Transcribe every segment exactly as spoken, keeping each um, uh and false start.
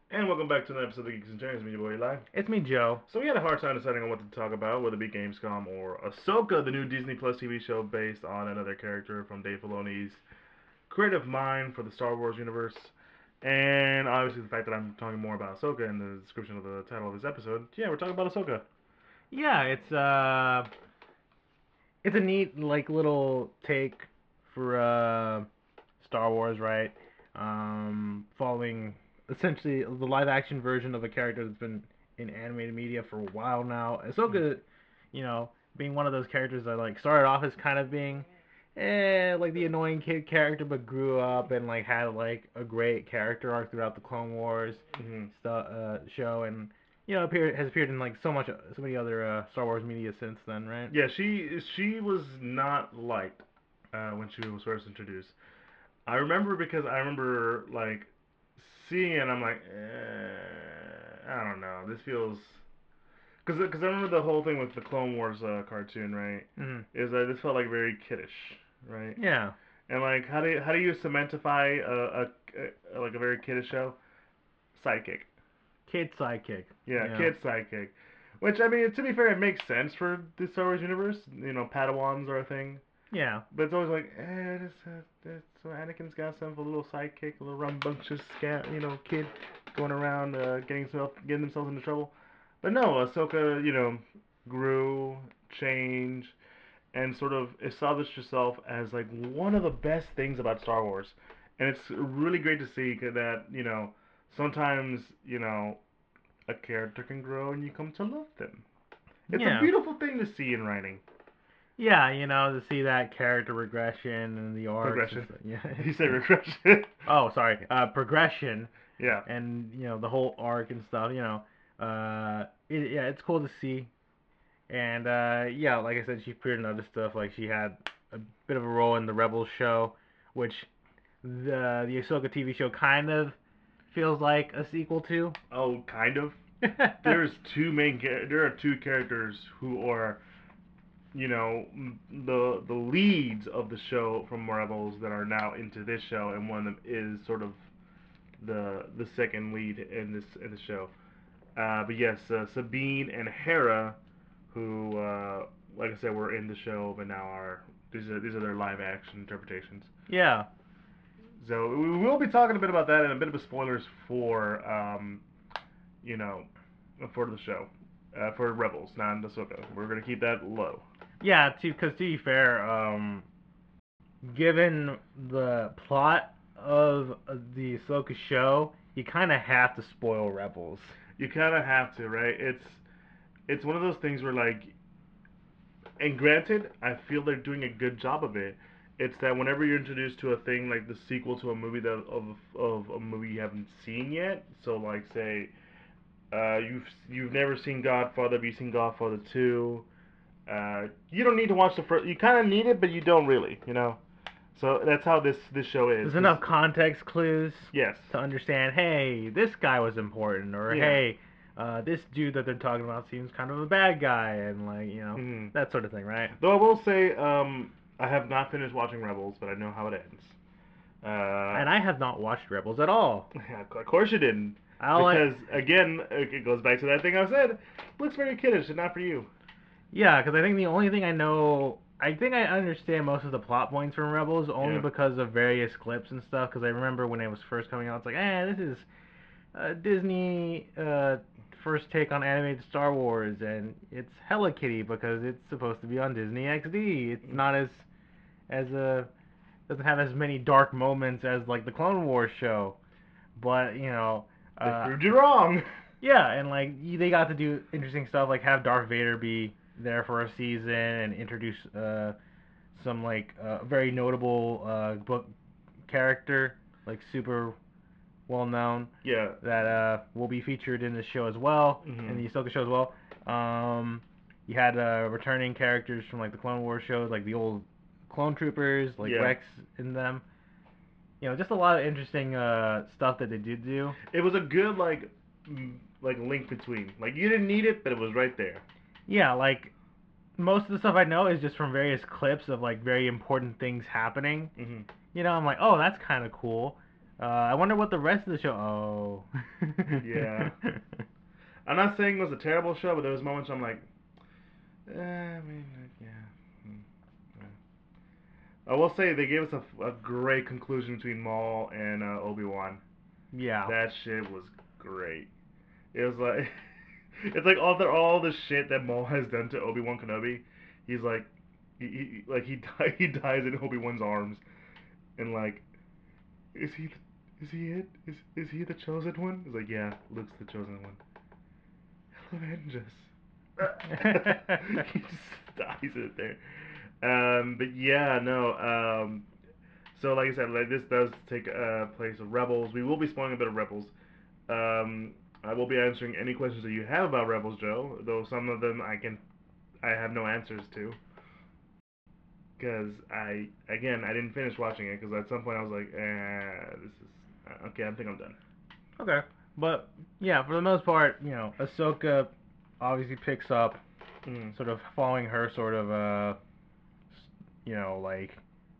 And welcome back to another episode of Geeks and Journeys. Me, your boy Eli. It's me, Joe. So we had a hard time deciding on what to talk about, whether it be Gamescom or Ahsoka, the new Disney Plus T V show based on another character from Dave Filoni's creative mind for the Star Wars universe. And obviously the fact that I'm talking more about Ahsoka in the description of the title of this episode. Yeah, we're talking about Ahsoka. Yeah, it's uh, it's a neat like little take for uh, Star Wars, right? Um, following essentially the live action version of a character that's been in animated media for a while now. Ahsoka, you know, being one of those characters that like started off as kind of being eh, like the annoying kid character, but grew up and like had like a great character arc throughout the Clone Wars Mm-hmm. stuff uh, show, and you know appeared has appeared in like so much so many other uh, Star Wars media since then, right? Yeah, she she was not liked uh, when she was first introduced. I remember because I remember like seeing it. I'm like, eh, I don't know. This feels Because because I remember the whole thing with the Clone Wars uh, cartoon, right? Mm. Is that this felt like very kiddish, right? Yeah, And like, how do you, how do you cementify a, a, a like a very kiddish show? Sidekick, kid sidekick. yeah, Yeah, kid sidekick. Which I mean, to be fair, it makes sense for the Star Wars universe. You know, Padawans are a thing, yeah, but it's always like, eh, this, uh, this, so Anakin's got himself a little sidekick, a little rambunctious scat, you know, kid going around uh, getting himself getting themselves into trouble. But no, Ahsoka, you know, grew, changed, and sort of established herself as like one of the best things about Star Wars. And it's really great to see that, you know, sometimes, you know, a character can grow and you come to love them. It's a yeah, beautiful thing to see in writing. yeah. You know, to see that character regression and the arcs and Progression. stuff. Yeah. You say regression. Oh, sorry. Uh, progression Yeah. and you know the whole arc and stuff. You know, uh, it, yeah, it's cool to see. And uh, yeah, like I said, she appeared in other stuff. Like she had a bit of a role in the Rebels show, which the the Ahsoka T V show kind of feels like a sequel to. Oh, kind of. There's two main char- there are two characters who are, you know, the the leads of the show from Rebels that are now into this show, and one of them is sort of the the second lead in this in the show. Uh, but yes, uh, Sabine and Hera, who, uh, like I said, were in the show, but now are these are these are their live action interpretations. Yeah, So we will be talking a bit about that and a bit of a spoilers for, um, you know, for the show, uh, for Rebels, not Ahsoka. We're gonna keep that low. yeah. To because to be fair, um, given the plot of the Ahsoka show, you kind of have to spoil Rebels. You kind of have to, right? It's it's one of those things where like, and granted, I feel they're doing a good job of it. It's that whenever you're introduced to a thing like the sequel to a movie that of of a movie you haven't seen yet, so like say, uh, you've you've never seen Godfather, but you've seen Godfather two. Uh, you don't need to watch the first. You kind of need it, but you don't really, you know. So that's how this this show is. There's Cause enough context clues yes, to understand. Hey, this guy was important, or yeah. hey, uh, this dude that they're talking about seems kind of a bad guy, and like you know Mm-hmm. that sort of thing, right? Though I will say, um, I have not finished watching Rebels, but I know how it ends. Uh, And I have not watched Rebels at all. yeah, of course you didn't, All I, because again, it goes back to that thing I said. Looks very kiddish and not for you. yeah, because I think the only thing I know, I think I understand most of the plot points from Rebels only Yeah. because of various clips and stuff. Because I remember when it was first coming out, it's like, eh, this is uh, Disney uh, first take on animated Star Wars, and it's hella kiddie because it's supposed to be on Disney X D. It's not as as a doesn't have as many dark moments as like the Clone Wars show, but you know, They uh, proved you wrong. yeah, and like they got to do interesting stuff, like have Darth Vader be there for a season and introduce uh, some like uh, very notable uh, book character, like super well known, Yeah. that uh, will be featured in the show as well, in Mm-hmm. the Ahsoka show as well. Um, you had uh, returning characters from like the Clone Wars shows, like the old clone troopers, like Yeah. Rex in them. You know, just a lot of interesting uh, stuff that they did do. It was a good like, like link between. Like you didn't need it, but it was right there. Yeah, like most of the stuff I know is just from various clips of like very important things happening. Mm-hmm. You know, I'm like, oh, that's kind of cool. Uh, I wonder what the rest of the show. Oh. Yeah. I'm not saying it was a terrible show, but there was moments I'm like, eh, I mean, like, yeah. hmm, yeah. I will say they gave us a, a great conclusion between Maul and uh, Obi Wan. Yeah. That shit was great. It was like, it's like all the all the shit that Maul has done to Obi Wan Kenobi. He's like, he, he like he die, he dies in Obi Wan's arms, and like, is he is he it? Is is he the chosen one? He's like, yeah, Luke's the chosen one. Avenge us. He just dies in there. Um, but yeah, no. Um, so like I said, like this does take uh, place of Rebels. We will be spoiling a bit of Rebels. Um, I will be answering any questions that you have about Rebels, Joe. Though some of them I can, I have no answers to, because I again I didn't finish watching it because at some point I was like, eh, this is uh, okay. I think I'm done. Okay. But yeah, for the most part, you know, Ahsoka obviously picks up, Mm. sort of following her sort of uh, you know, like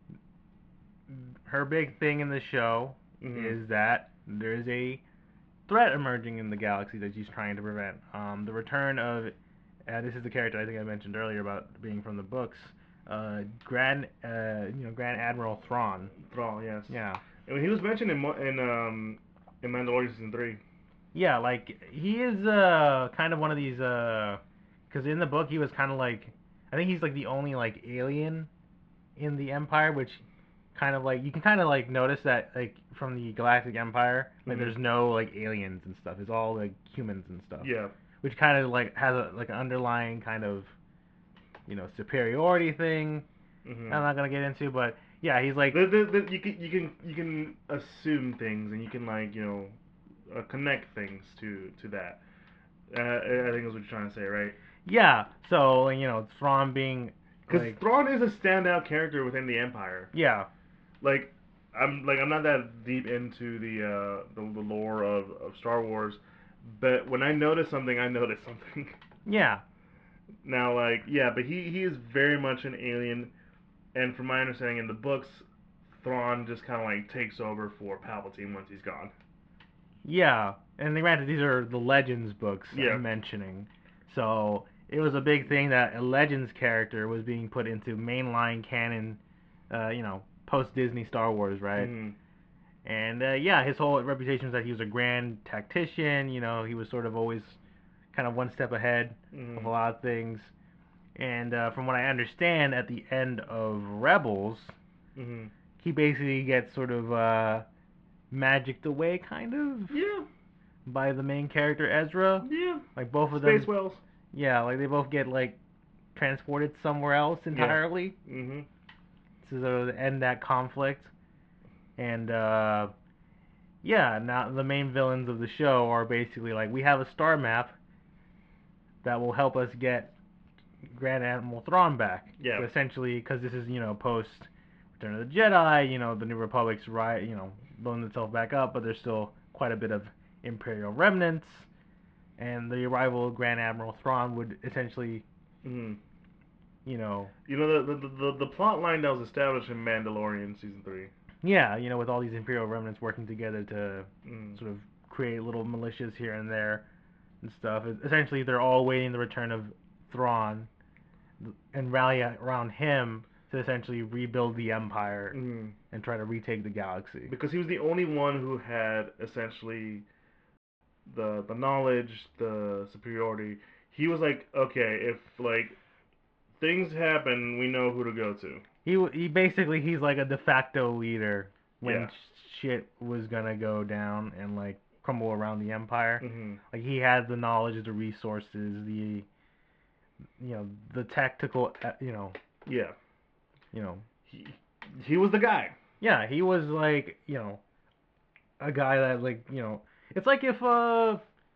her big thing in the show Mm-hmm. is that there is a threat emerging in the galaxy that she's trying to prevent. Um, the return of, uh, this is the character I think I mentioned earlier about being from the books, uh, Grand, uh, you know, Grand Admiral Thrawn. Thrall, yes. Yeah, And when he was mentioned in in um in Mandalorian season three. yeah, like he is uh kind of one of these uh, because in the book he was kind of like, I think he's like the only like alien in the Empire, which kind of like you can kind of like notice that like from the Galactic Empire, like Mm-hmm. there's no like aliens and stuff. It's all like humans and stuff, Yeah. which kind of like has a like an underlying kind of, you know, superiority thing. Mm-hmm. I'm not gonna get into, but yeah, he's like, The, the, the, you can you can you can assume things and you can like you know uh, connect things to to that. Uh, I think that's what you're trying to say, right? yeah. So you know, Thrawn being Because like, Thrawn is a standout character within the Empire. yeah, Like I'm like I'm not that deep into the uh, the, the lore of, of Star Wars, but when I notice something, I notice something. yeah, Now, like yeah, but he he is very much an alien, and from my understanding in the books, Thrawn just kind of like takes over for Palpatine once he's gone. yeah. And granted, these are the Legends books Yeah. I'm mentioning, so it was a big thing that a Legends character was being put into mainline canon, uh, you know, post Disney Star Wars, right? Mm-hmm. And uh, yeah, his whole reputation was that he was a grand tactician. You know, he was sort of always kind of one step ahead of Mm-hmm. a lot of things. And uh, from what I understand, at the end of Rebels, Mm-hmm. he basically gets sort of uh, magicked away, kind of, Yeah. by the main character Ezra. Yeah. Like both of Space them, whales. yeah, like they both get like transported somewhere else Yeah. entirely Mm-hmm. to sort of end that conflict. And uh, yeah, now the main villains of the show are basically like, we have a star map that will help us get Grand Admiral Thrawn back. Yeah. So essentially, because this is, you know, post Return of the Jedi, you know, the New Republic's right, you know, building itself back up, but there's still quite a bit of Imperial remnants, and the arrival of Grand Admiral Thrawn would essentially, Mm-hmm. you know, You know the, the the the plot line that was established in Mandalorian season three. yeah, you know, with all these Imperial remnants working together to Mm. sort of create little militias here and there and stuff. Essentially, they're all waiting the return of Thrawn and rally around him to essentially rebuild the empire Mm. and try to retake the galaxy. Because he was the only one who had essentially the the knowledge, the superiority. He was like, okay, if like things happen, we know who to go to. He he basically he's like a de facto leader when Yeah. shit was gonna go down and like crumble around the empire. Mm-hmm. Like he had the knowledge, the resources, the you know the tactical, uh, you know Yeah. you know He he was the guy. yeah, he was like, you know a guy that, like, you know it's like if uh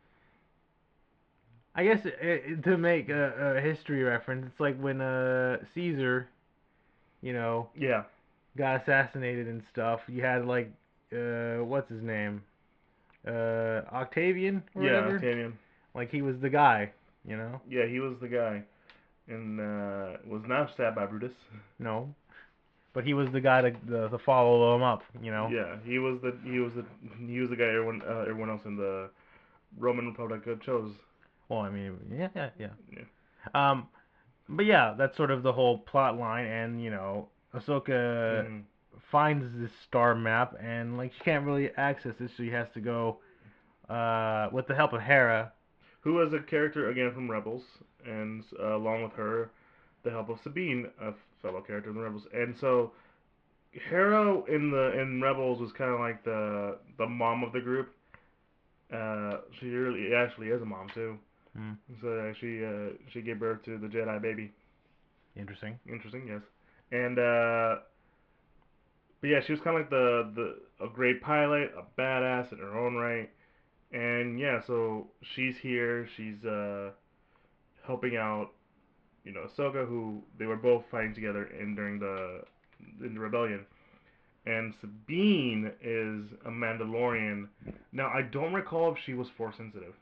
I guess it, to make a, a history reference, it's like when uh Caesar, you know, Yeah. got assassinated and stuff. You had like uh what's his name? Uh Octavian or Yeah. whatever. Octavian. Like he was the guy, you know? Yeah, he was the guy, and uh, was not stabbed by Brutus. No. but he was the guy to to, to follow him up. You know. Yeah, he was the he was the he was the guy everyone uh, everyone else in the Roman Republic uh, chose. Well, I mean, yeah, yeah, yeah. Yeah. Um, but yeah, that's sort of the whole plot line, and you know, Ahsoka hmm finds this star map, and like she can't really access it, so she has to go uh with the help of Hera. Who was a character again from Rebels, and uh, along with her, the help of Sabine, a fellow character in the Rebels, and so Hera in the in Rebels was kind of like the the mom of the group. Uh, she really actually is a mom too. Hmm, So uh, she uh, she gave birth to the Jedi baby. interesting. Interesting, yes. And uh, but yeah, she was kind of like the the a great pilot, a badass in her own right. And yeah, so she's here. She's uh helping out, you know, Ahsoka, who they were both fighting together in during the in the rebellion. And Sabine is a Mandalorian. Now I don't recall if she was force sensitive.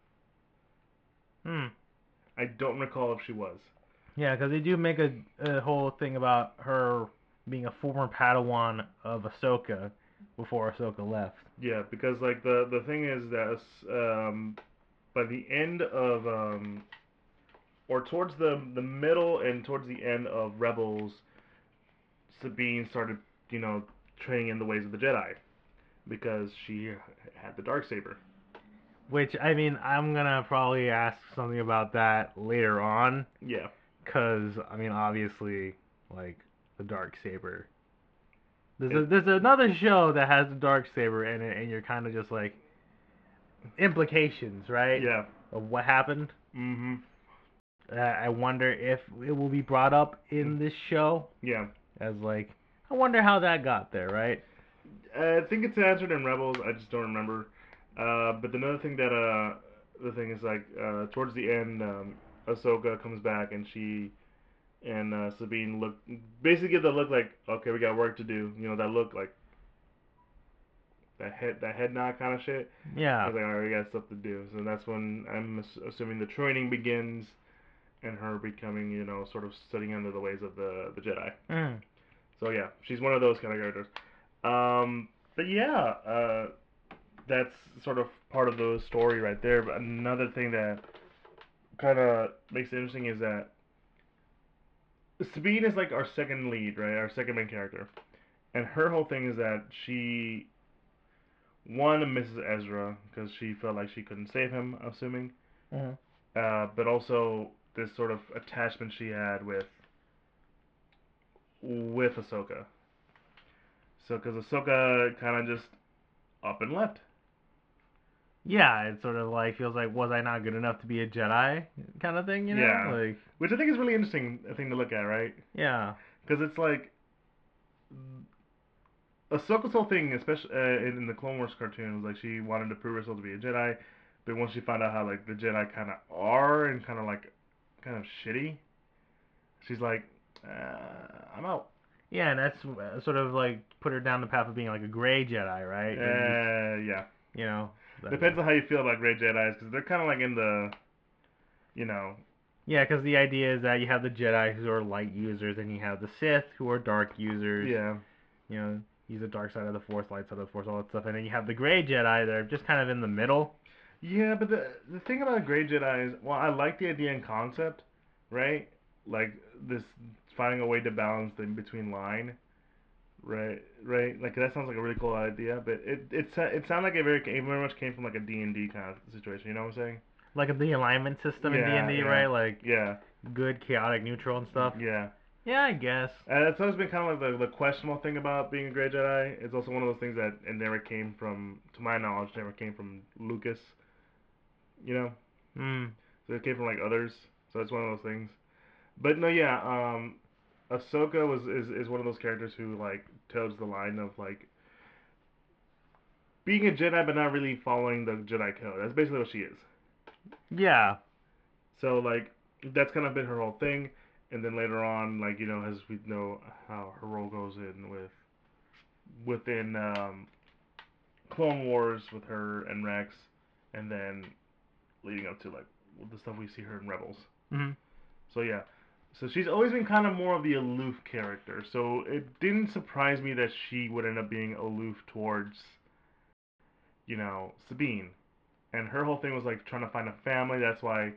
Hmm. I don't recall if she was. Yeah, because they do make a, a whole thing about her being a former Padawan of Ahsoka before Ahsoka left. Yeah, because like the the thing is that um, by the end of um, or towards the the middle and towards the end of Rebels, Sabine started, you know, training in the ways of the Jedi because she had the dark saber. Which, I mean, I'm gonna probably ask something about that later on, Yeah, because, I mean, obviously, like, the dark saber. There's a, it, there's another show that has the dark saber in it, and you're kind of just like implications, right, yeah, of what happened. mm-hmm, Uh, I wonder if it will be brought up in this show yeah. as like, I wonder how that got there, right? I think it's answered in Rebels. I just don't remember. Uh, but another thing that uh, the thing is like uh, towards the end, um, Ahsoka comes back and she and uh, Sabine look basically give the look like okay, we got work to do. You know that look like that head that head nod kind of shit. I Yeah. was like, alright, we got stuff to do. So that's when I'm assuming the training begins and her becoming, you know, sort of studying under the ways of the the Jedi. Mm. So yeah, she's one of those kind of characters. Um, but yeah, uh, that's sort of part of the story right there. But another thing that kind of makes it interesting is that Sabine is like our second lead, right? Our second main character, and her whole thing is that she one misses Ezra because she felt like she couldn't save him, assuming, Mm. uh, but also this sort of attachment she had with with Ahsoka. So because Ahsoka kind of just up and left. Yeah, it sort of like feels like, was I not good enough to be a Jedi kind of thing, you know? Yeah, Like, which I think is really interesting a thing to look at, right? yeah. Because it's like Ahsoka's whole thing, especially uh, in, in the Clone Wars cartoon, was like she wanted to prove herself to be a Jedi, but once she found out how like the Jedi kind of are and kind of like kind of shitty, she's like, uh, I'm out. Yeah, and that's uh, sort of like put her down the path of being like a gray Jedi, right? At least, Uh, yeah. you know. That, Depends on how you feel about Grey Jedi's, because they're kind of like in the, you know, yeah, because the idea is that you have the Jedi who are light users, and you have the Sith who are dark users. yeah, You know, use the dark side of the Force, light side of the Force, all that stuff. And then you have the gray Jedi that are just kind of in the middle. yeah. But the the thing about Grey Jedi is, well, I like the idea and concept, right? Like this finding a way to balance the in between line. Right, right. Like that sounds like a really cool idea, but it it it sounded like it very it very much came from like a D and D kind of situation. You know what I'm saying? Like the alignment system in Yeah, D and D, yeah, right? Like yeah, good, chaotic, neutral, and stuff. yeah. Yeah, I guess. Uh, that's always been kind of like the, the questionable thing about being a Grey Jedi. It's also one of those things that it never came from, to my knowledge, never came from Lucas. You know, Hmm. so it came from like others. So it's one of those things. But no, yeah. Um, Ahsoka was is, is one of those characters who like toes the line of like being a Jedi but not really following the Jedi code. That's basically what she is. Yeah. So like that's kind of been her whole thing. And then later on, like you know, as we know how her role goes in with within um, Clone Wars with her and Rex, and then leading up to like the stuff we see her in Rebels. Hmm. So yeah, So she's always been kind of more of the aloof character. So it didn't surprise me that she would end up being aloof towards, you know, Sabine. And her whole thing was like trying to find a family. That's why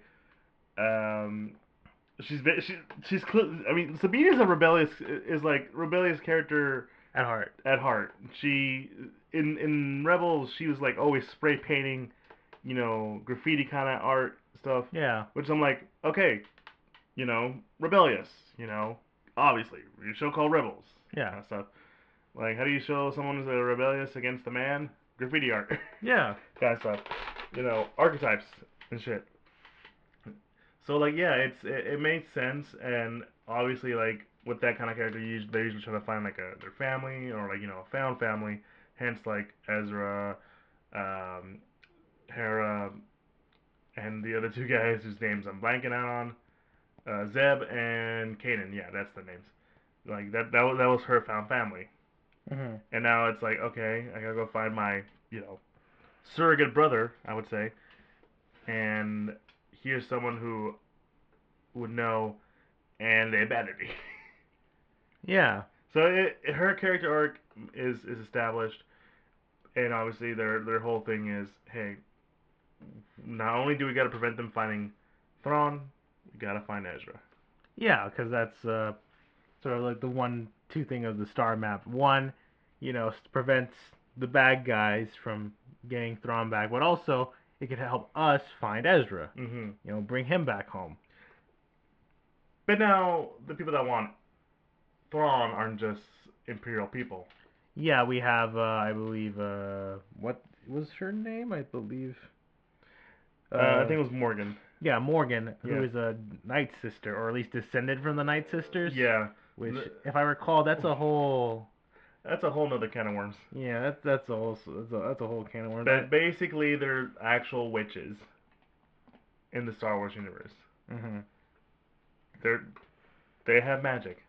um, she's she, she's I mean Sabine is a rebellious is like rebellious character At heart. at heart. She in in Rebels she was like always spray painting, you know, graffiti kind of art stuff. Yeah. Which I'm like, okay, you know, rebellious, you know, obviously, your show called Rebels, Yeah. kind of stuff. Like, how do you show someone who's a rebellious against a man? Graffiti art, Yeah. kind of stuff. You know, archetypes and shit. So like, yeah, it's it, it made sense, and obviously, like with that kind of character, you, they're usually trying to find like a their family or like you know a found family. Hence, like Ezra, um, Hera, and the other two guys whose names I'm blanking out on. Uh, Zeb and Kanan, yeah, that's the names. Like that, that was that was her found family, Mm-hmm. and now it's like, okay, I gotta go find my, you know, surrogate brother, I would say, and here's someone who would know, and they abandoned me. Yeah. So it, it- her character arc is is established, and obviously their their whole thing is, hey, not only do we gotta prevent them finding Thrawn, we gotta find Ezra. Yeah, because that's uh, sort of like the one two thing of the star map. One, you know, prevents the bad guys from getting Thrawn back, but also it could help us find Ezra. Mm-hmm. You know, bring him back home. But now the people that want Thrawn aren't just Imperial people. Yeah, we have, uh, I believe, uh, what was her name? I believe. Uh, I Uh, think it was Morgan. yeah, Morgan, who Yeah. is a Night Sister, or at least descended from the Night Sisters. Yeah. Which, Th- if I recall, that's a whole. That's a whole nother can of worms. Yeah, that's that's a whole that's a, that's a whole can of worms. But basically, they're actual witches in the Star Wars universe. Mm-hmm. They're they have magic.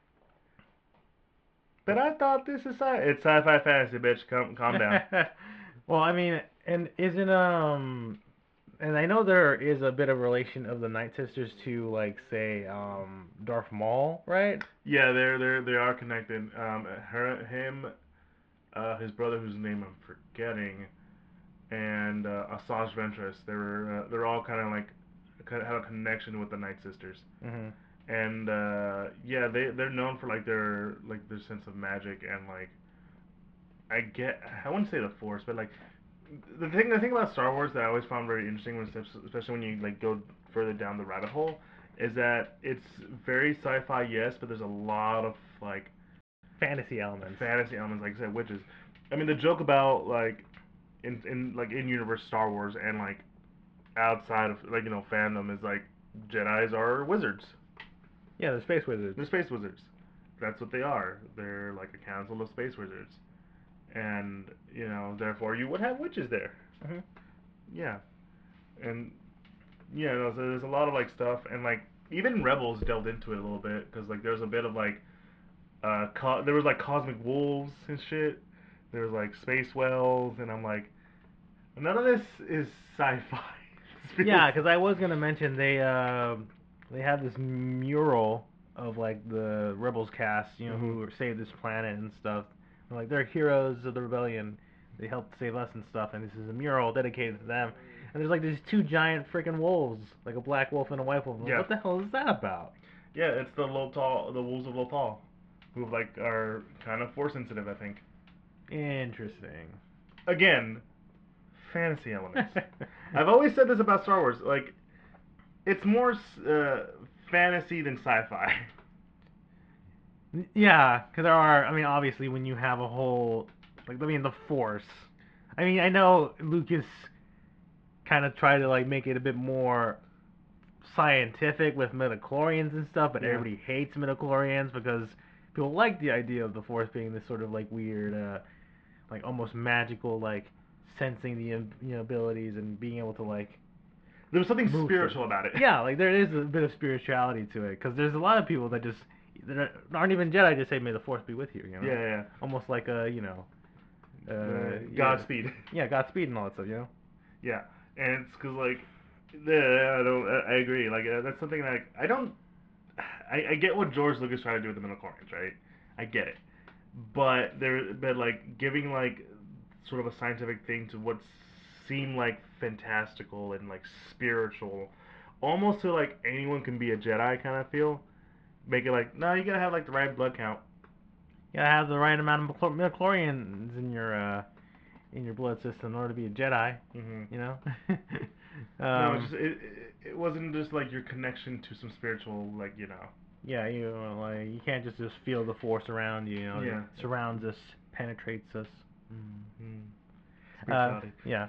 But I thought this is sci- it's sci-fi fantasy, bitch. Calm, calm down. Well, I mean, and isn't um, and I know there is a bit of relation of the Night Sisters to like say um Darth Maul, right? Yeah, they're they're they are connected. Um, her, him, uh, his brother, whose name I'm forgetting, and uh, Asajj Ventress. They were uh, they're all kind of like kind of have a connection with the Night Sisters. Mm-hmm. And uh, yeah, they they're known for like their like their sense of magic and like I get I wouldn't say the Force, but like the thing the thing about Star Wars that I always found very interesting, when, especially when you like go further down the rabbit hole, is that it's very sci-fi, yes, but there's a lot of like Fantasy elements. fantasy elements, like I said, witches. I mean, the joke about like in in like in universe Star Wars and like outside of like you know fandom is like Jedi's are wizards. Yeah, the space wizards. They're space wizards. That's what they are. They're like a council of space wizards, and you know, therefore, you would have witches there. Mm-hmm. Yeah, and yeah, no, so there's a lot of like stuff, and like even Rebels delved into it a little bit because like there's a bit of like uh, co- there was like cosmic wolves and shit. There was like space whales, and I'm like, none of this is sci-fi. Yeah, because I was gonna mention they uh they have this mural of like the rebels cast, you know, Mhm. who saved this planet and stuff. And, like they're heroes of the rebellion. They helped save us and stuff, and this is a mural dedicated to them. And there's like these two giant freaking wolves, like a black wolf and a white wolf. I'm like, Yeah. what the hell is that about? Yeah, it's the Lothal, the wolves of Lothal, who like are kind of force sensitive, I think. Interesting. Again, fantasy elements. I've always said this about Star Wars. Like, it's more uh, fantasy than sci-fi. Yeah, because there are. I mean, obviously, when you have a whole, like, I mean, the Force. I mean, I know Lucas kind of tried to like make it a bit more scientific with midichlorians and stuff, but Yeah. everybody hates midichlorians because people like the idea of the Force being this sort of like weird, uh, like almost magical, like sensing the you know abilities and being able to like There was something move spiritual things. about it. Yeah, like there is a bit of spirituality to it because there's a lot of people that just that aren't even Jedi, just say may the Force be with you, you know. Yeah, yeah. Almost like a you know. Uh, Uh, yeah. Godspeed. Yeah, Godspeed and all that stuff, you know. Yeah, and it's because like, yeah, I don't. I agree. Like uh, that's something like I don't. I, I get what George Lucas tried to do with the midichlorians, right? I get it, but there, but like giving like sort of a scientific thing to what seemed like fantastical and like spiritual, almost to like anyone can be a Jedi kind of feel. Make it like, no, you gotta have like the right blood count. You gotta have the right amount of midichlorians in your uh, in your blood system in order to be a Jedi. Hmm. You know. No, it um, just it, it, it wasn't just like your connection to some spiritual, like, you know. yeah, you know, like you can't just just feel the force around you. You know, it Yeah. surrounds us, penetrates us. Mm. Mm. Uh, Spirituality. yeah.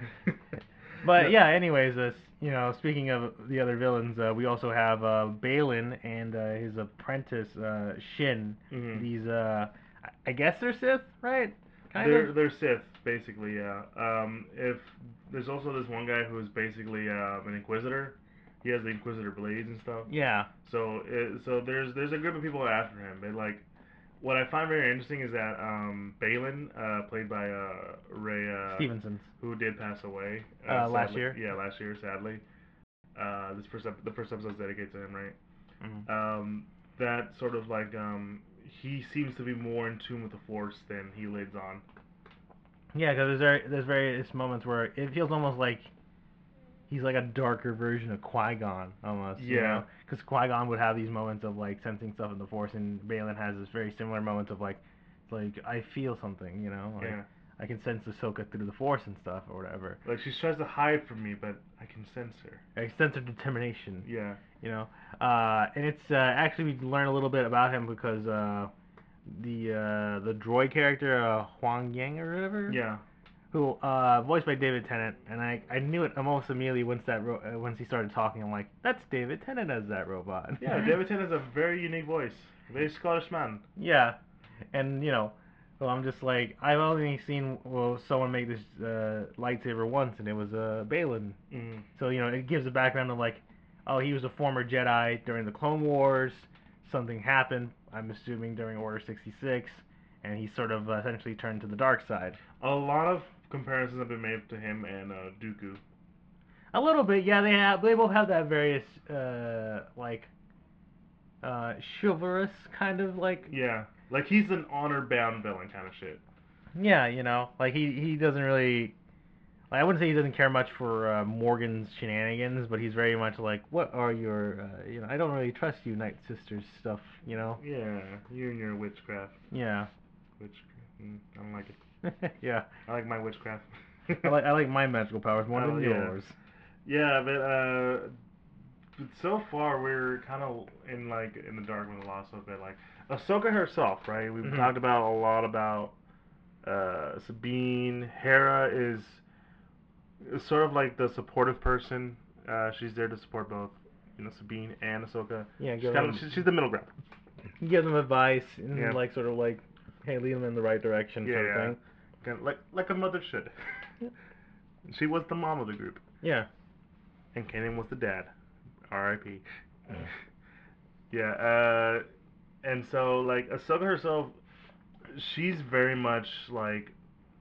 But No, yeah, anyways, uh, you know, speaking of the other villains, uh, we also have uh, Balin and uh, his apprentice uh, Shin. hmm These, uh, I guess they're Sith, right? Kind of. They're they're Sith basically, yeah. Um, if there's also this one guy who's basically uh, an Inquisitor. He has the Inquisitor blades and stuff. Yeah. So it, so there's there's a group of people after him. But like what I find very interesting is that um, Balin, uh, played by uh, Ray, uh, Stevenson's. who did pass away, uh, Uh, last sadly. year. Yeah, last year, sadly. Uh, this first ep- the first episode is dedicated to him, right? Mm. Um, that sort of like um, he seems to be more in tune with the Force than he leads on. Yeah, because there's very, there's various moments where it feels almost like he's like a darker version of Qui Gon, almost. You Yeah, know, because Qui Gon would have these moments of like sensing stuff in the Force, and Balin has this very similar moment of like, like I feel something. You know, like yeah. I can sense Ahsoka through the Force and stuff or whatever. Like she tries to hide from me, but I can sense her. A sense of determination. Yeah. You know, uh, and it's uh, actually we learn a little bit about him because uh, the uh, the droid character uh, Huang Yang or whatever, Yeah. who uh, voiced by David Tennant, and I, I knew it almost immediately once that ro- uh, once he started talking. I'm like, that's David Tennant as that robot. Yeah. David Tennant has a very unique voice. Very Scottish man. Yeah, and you know, so I'm just like, I've only seen well someone make this uh, lightsaber once, and it was uh, Balin. Mm. So you know, it gives a background of like, oh, he was a former Jedi during the Clone Wars. Something happened. I'm assuming during Order sixty-six, and he sort of uh, essentially turned to the dark side. A lot of comparisons have been made to him and uh, Dooku. A little bit, yeah. They have, they both have that various uh, like uh, chivalrous kind of like, Yeah. Like he's an honor bound villain kind of shit. yeah, you know, like he he doesn't really. Like, I wouldn't say he doesn't care much for uh, Morgan's shenanigans, but he's very much like, what are your, uh, you know, I don't really trust you, Night Sisters stuff, you know? Yeah. You and your witchcraft. Yeah. Witchcraft. Mm, I don't like it. Yeah. I like my witchcraft. I like I like my magical powers more Oh than yeah. yours. Yeah, but uh, but so far we're kind of in like in the dark with a lot of it. Like Ahsoka herself, right? We've Hmm. talked about a lot about uh, Sabine. Hera is, is sort of like the supportive person. Uh, she's there to support both, you know, Sabine and Ahsoka. Yeah, She's give kind of them she's, she's the middle ground. give them advice and Yeah, like sort of like, hey, lead them in the right direction, yeah, sort of yeah. thing. Kind of like like a mother should. She was the mom of the group, Yeah. and Kanan was the dad. R I P Yeah, uh, and so like Ahsoka herself, she's very much like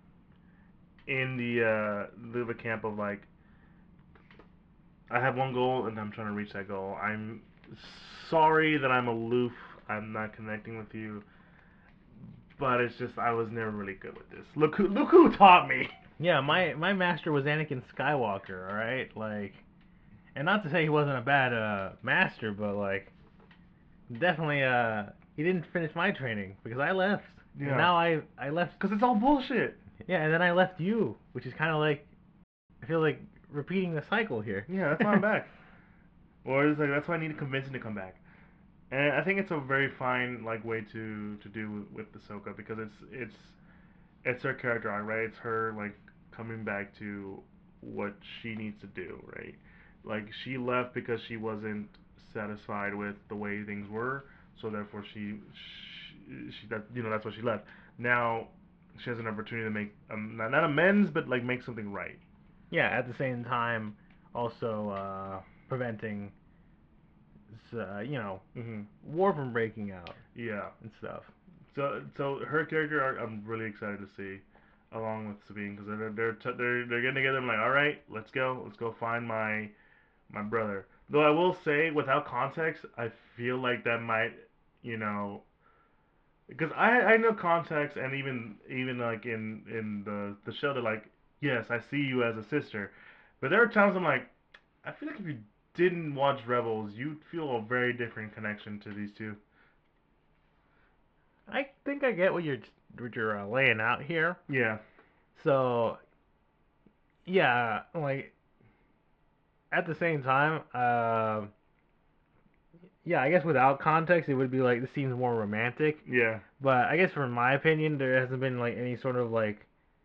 in the uh the, the camp of like I have one goal and I'm trying to reach that goal. I'm sorry that I'm aloof. I'm not connecting with you, but it's just I was never really good with this. Look who look who taught me. Yeah, my my master was Anakin Skywalker, all right? Like, and not to say he wasn't a bad uh master, but like definitely uh he didn't finish my training because I left. And Yeah, now I I left, because it's all bullshit. yeah, and then I left you, which is kind of like I feel like repeating the cycle here. Yeah, that's why I'm back. Or it's like that's why I need to convince him to come back. And I think it's a very fine like way to to do with, with Ahsoka because it's it's it's her character arc, right? It's her like coming back to what she needs to do, right? Like she left because she wasn't satisfied with the way things were, so therefore she she, she that you know that's why she left. Now she has an opportunity to make um, not, not amends, but like make something right. Yeah, at the same time, also uh, preventing, uh, you know, Hmm. war from breaking out Yeah. and stuff. So so her character arc, I'm really excited to see, along with Sabine, because they're they're t- they're they're getting together. I'm like, all right, let's go, let's go find my my brother. Though I will say, without context, I feel like that might, you know, because I I know context, and even even like in in the the show, they're like, yes, I see you as a sister, but there are times I'm like, I feel like if you didn't watch Rebels, you'd feel a very different connection to these two. I think I get what you're what you're uh, laying out here. Yeah. So yeah, like at the same time, uh, yeah, I guess without context, it would be like the scene's more romantic. Yeah. But I guess from my opinion, there hasn't been like any sort of like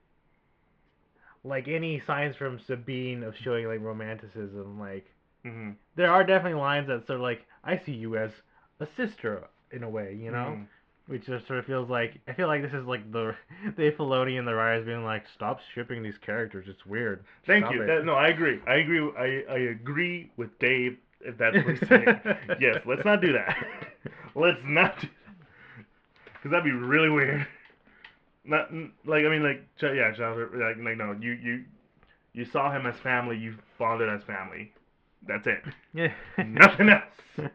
like any signs from Sabine of showing like romanticism. Like Mhm. there are definitely lines that sort of like I see you as a sister in a way, you know, Mhm. which just sort of feels like I feel like this is like the Dave Filoni and the writers being like, stop shipping these characters. It's weird. Thank Stop you. it. That, no, I agree. I agree. I I agree with Dave if that's what he's saying. Yes. Let's not do that. Let's not do because that'd be really weird. Not like I mean like yeah, childhood like like no you you you saw him as family. You bonded as family. That's it. Yeah. Nothing else.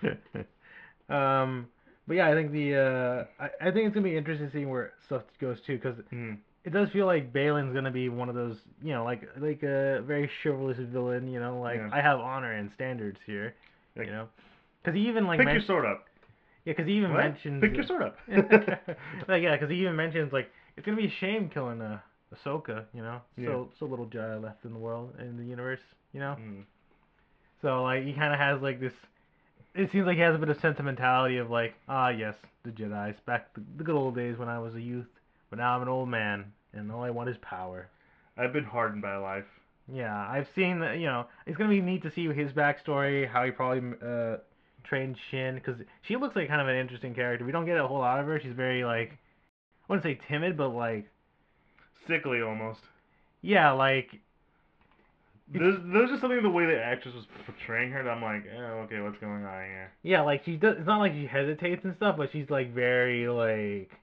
um, but yeah, I think the uh, I, I think it's gonna be interesting to see where stuff goes too, because Mm. it does feel like Balin's gonna be one of those, you know, like like a very chivalrous villain, you know, like Yeah. I have honor and standards here, you Like know, because he even like pick your mentioned, sword up. yeah, because he even What? mentions, Pick your sword up. like yeah, because he even mentions like it's gonna be a shame killing uh, Ahsoka, you know, Yeah. so so little Jedi left in the world in the universe, you know, Mm. so like he kind of has like this. It seems like he has a bit of sentimentality of like, ah yes, the Jedi's back the, the good old days when I was a youth, but now I'm an old man and all I want is power. I've been hardened by life. Yeah, I've seen that. You know, it's gonna be neat to see his backstory, how he probably uh, trained Shin, because she looks like kind of an interesting character. We don't get a whole lot of her. She's very like, I wouldn't say timid, but like, Sickly almost. yeah, like it's There's there's just something in the way the actress was portraying her that I'm like, oh, okay, what's going on here? yeah, like she does. It's not like she hesitates and stuff, but she's like very like,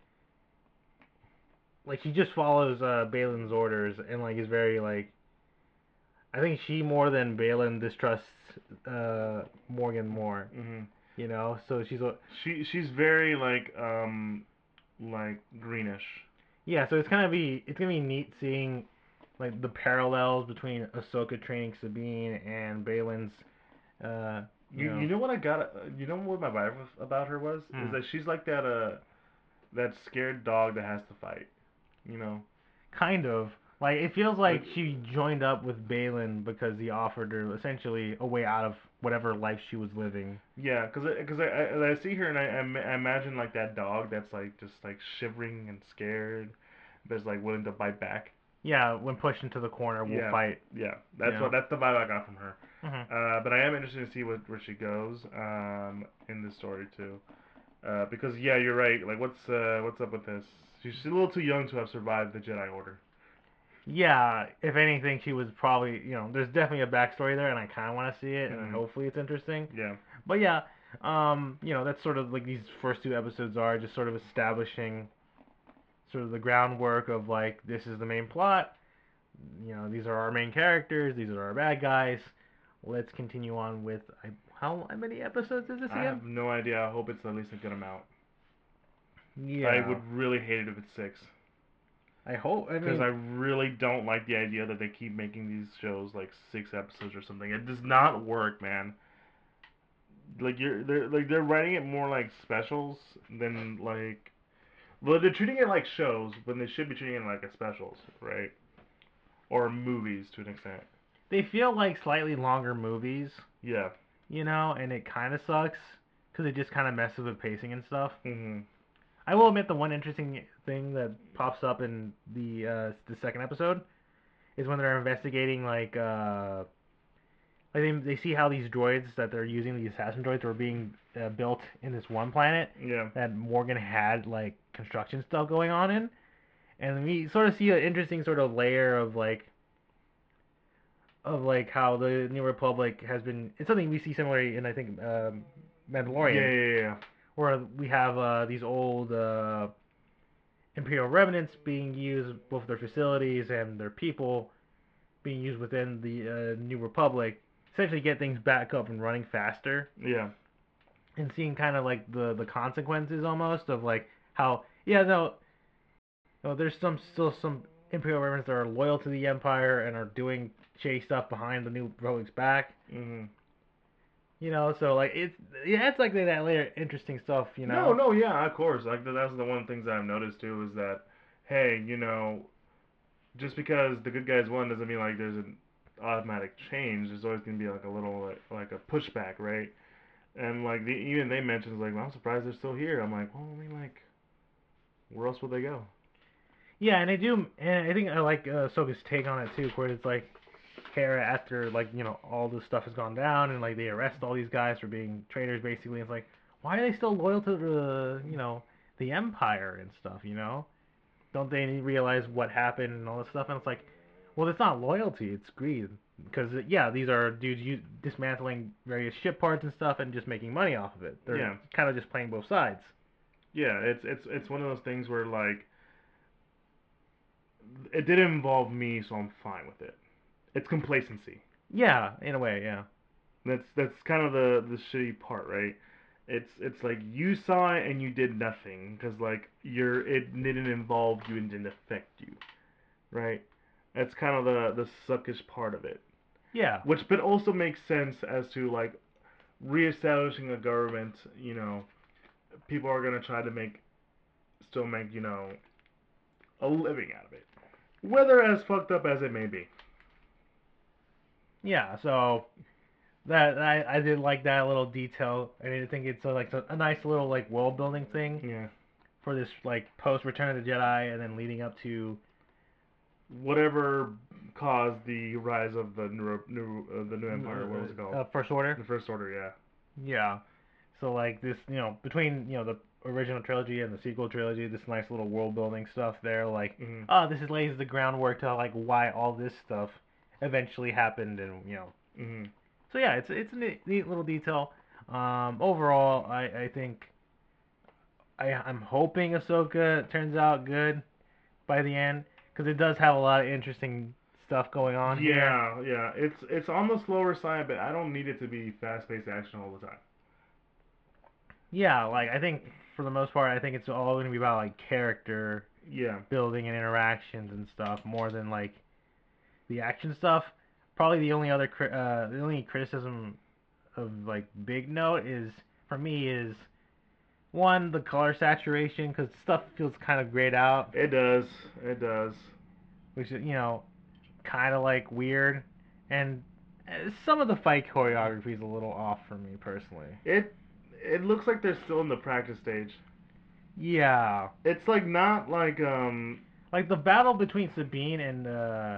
like she just follows uh Balin's orders and like is very like. I think she more than Balin distrusts uh Morgan more. Hmm. You know, so she's a She she's very like um like greenish. yeah, so it's gonna be it's gonna be neat seeing like the parallels between Ahsoka training Sabine and Balin's, uh, you You know, you know what I got? Uh, you know what my vibe was, about her was is hmm, that she's like that uh that scared dog that has to fight. You know, kind of like it feels like like she joined up with Balin because he offered her essentially a way out of whatever life she was living. yeah, cause I, cause I, I, I see her and I, I, ma- I imagine like that dog that's like just like shivering and scared, that's like willing to bite back. Yeah, when pushed into the corner, we'll Yeah, fight. yeah, You that's what know. that's the vibe I got from her. Hmm. Uh, but I am interested to see what where she goes um in this story too. Uh, because yeah, you're right. Like, what's uh, what's up with this? She's a little too young to have survived the Jedi Order. Yeah, if anything, she was probably you know. There's definitely a backstory there, and I kind of want to see it, and Hmm. hopefully it's interesting. Yeah. But yeah, um, you know, that's sort of like these first two episodes are just sort of establishing sort of the groundwork of like this is the main plot. You know, these are our main characters. These are our bad guys. Let's continue on with I, how many episodes is this I again? have no idea. I hope it's at least a good amount. I Yeah, would really hate it if it's six. I hope. I Because I mean, really don't like the idea that they keep making these shows like six episodes or something. It does not work, man. Like you're they're like they're writing it more like specials than like well they're treating it like shows when they should be treating it like a specials, right? Or movies to an extent. they feel like slightly longer movies, Yeah. you know, and it kind of sucks because it just kind of messes with pacing and stuff. Mhm. I will admit the one interesting thing that pops up in the uh, the second episode is when they're investigating like uh, like they, they see how these droids that they're using, these assassin droids, were being uh, built in this one planet Yeah. that Morgan had like construction stuff going on in, and we sort of see an interesting sort of layer of like of like how the New Republic has been. It's something we see similarly in I think um, Yeah, Mandalorian, yeah, yeah. where we have uh, these old uh, Imperial remnants being used, both their facilities and their people being used within the uh, New Republic. essentially get things back up and running faster, Yeah. and seeing kind of like the the consequences almost of like how yeah no, no there's some still some Imperial Reverends that are loyal to the Empire and are doing shady stuff behind the New Republic's back. Mhm. You know, so like it's yeah, it's like that later interesting stuff. You No, know. no, yeah, of course. Like that's the one things that I've noticed too is that, hey, you know, just because the good guys won doesn't mean like there's an automatic change. There's always gonna be like a little like, like a pushback, right? And like the, even they mentioned like, well, I'm surprised they're still here. I'm like, well, I mean, like, where else would they go? Yeah, and I do, and I think I like uh, Ahsoka's take on it too, where it's like Hera after like you know all this stuff has gone down and like they arrest all these guys for being traitors basically. It's like why are they still loyal to the you know the Empire and stuff? You know, don't they realize what happened and all this stuff? And it's like, well, it's not loyalty, it's greed. Because yeah, these are dudes you dismantling various ship parts and stuff and just making money off of it. They're Yeah, kind of just playing both sides. yeah. It's it's it's one of those things where like it didn't involve me, so I'm fine with it. It's complacency. Yeah, in a way, yeah. That's that's kind of the the shitty part, right? It's it's like you saw it and you did nothing because like you're it didn't involve you and didn't affect you, right? That's kind of the the suckish part of it. Yeah. Which but also makes sense as to like reestablishing a government. You know, people are gonna try to make still make you know a living out of it, whether as fucked up as it may be. Yeah, so that I, I did like that little detail. I mean, I think it's a, like a, a nice little like world building thing Yeah. for this like post Return of the Jedi and then leading up to Whatever caused the rise of the new new uh, the new empire. What was it uh, called? uh, First Order. The First Order. Yeah. Yeah. So like this, you know, between you know the original trilogy and the sequel trilogy, this nice little world building stuff there. Like, Mhm. oh, this is lays the groundwork to like why all this stuff eventually happened, and you know. Mhm. So yeah, it's it's a neat, neat little detail. Um, overall, I I think I I'm hoping Ahsoka turns out good by the end because it does have a lot of interesting stuff going on here. Yeah, yeah. It's it's on the slower side, but I don't need it to be fast paced action all the time. Yeah, like I think for the most part, I think it's all going to be about like character Yeah. building and interactions and stuff more than like the action stuff. Probably the only other cri- uh, the only criticism of like big note is for me is one the color saturation because stuff feels kind of grayed out, It does. It does. which is you know kind of like weird, and uh, some of the fight choreography is a little off for me personally. It it looks like they're still in the practice stage. Yeah, It's like not like um like the battle between Sabine and uh,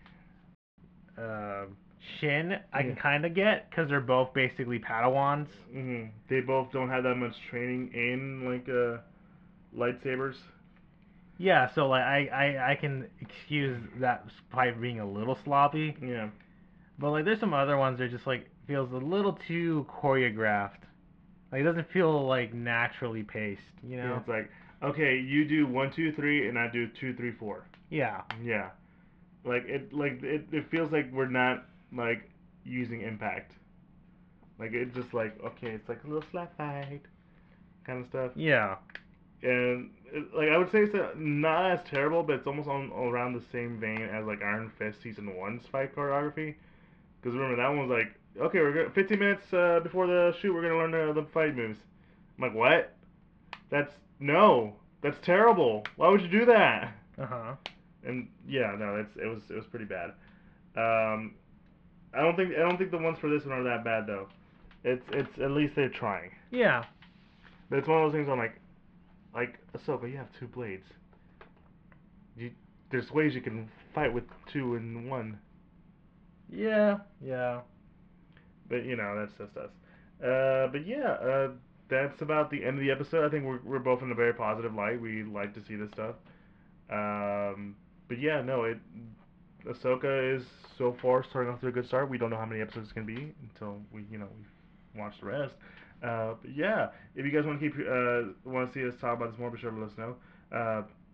uh, Shin, I yeah. can kind of get because they're both basically Padawans. Mhm. They both don't have that much training in like uh lightsabers. Yeah, so like I, I, I can excuse that fight being a little sloppy, Yeah. but like there's some other ones that just like feels a little too choreographed. Like it doesn't feel like naturally paced, you Yeah, know? it's like, okay, you do one, two, three, and I do two, three, four. Yeah. Yeah, like it, like it, it feels like we're not like using impact. Like it's just like okay, it's like a little slap fight kind of stuff. Yeah. And it, like I would say it's uh, not as terrible, but it's almost on around the same vein as like Iron Fist season one's fight choreography. Because remember that one was like, okay, we're gonna, fifteen minutes uh, before the shoot, we're gonna learn the, the fight moves. I'm like, what? That's no, that's terrible. Why would you do that? Uh huh. And yeah, no, it's it was it was pretty bad. Um, I don't think I don't think the ones for this one are that bad though. It's it's at least they're trying. Yeah. But it's one of those things I'm like, like Ahsoka, you have two blades. You, there's ways you can fight with two and one. Yeah. Yeah. But you know, that's just us. Uh, but yeah, uh, that's about the end of the episode. I think we're we're both in a very positive light. We like to see this stuff. Um, but yeah, no, it Ahsoka is so far starting off to a good start. We don't know how many episodes it's gonna be until we you know we watch the rest. Uh, but yeah, if you guys want to keep uh, want to see us talk about this more, be sure to let us know. Uh,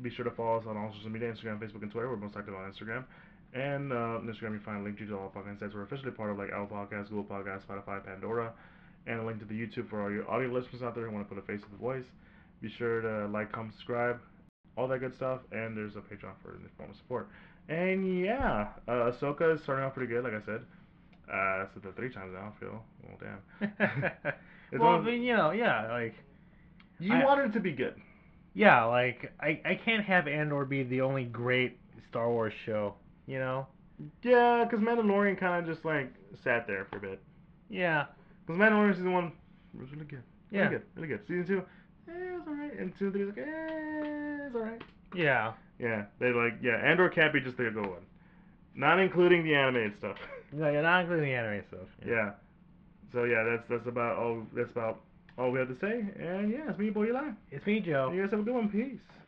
Be sure to follow us on all social media: Instagram, Facebook, and Twitter. We're most active on Instagram. And uh, on Instagram, you find a link to all our podcast sites. We're officially part of like Apple Podcasts, Google Podcasts, Spotify, Pandora, and a link to the YouTube for all your audio listeners out there who want to put a face to the voice. Be sure to like, comment, subscribe, all that good stuff. And there's a Patreon for the form of support. And yeah, uh, Ahsoka is starting off pretty good, like I said. Uh, I said that three times now. I feel, well, damn. It's Well, I one. mean, you know, yeah, like You I, wanted it to be good. yeah, like I, I can't have Andor be the only great Star Wars show, you know? Yeah, because Mandalorian kind of just like sat there for a bit. Yeah, Because Mandalorian season one was really good, really yeah, good, really good. Season two, eh, it was alright, and season three was like, eh, it's alright. yeah. Yeah, they like yeah, Andor can't be just the good one, not including the animated stuff. No, you're not including the anime stuff. Yeah. Yeah. So yeah, that's that's about all. That's about all we have to say. And yeah, it's me, Boy Eli. It's me, Joe. And you guys have a good one. Peace.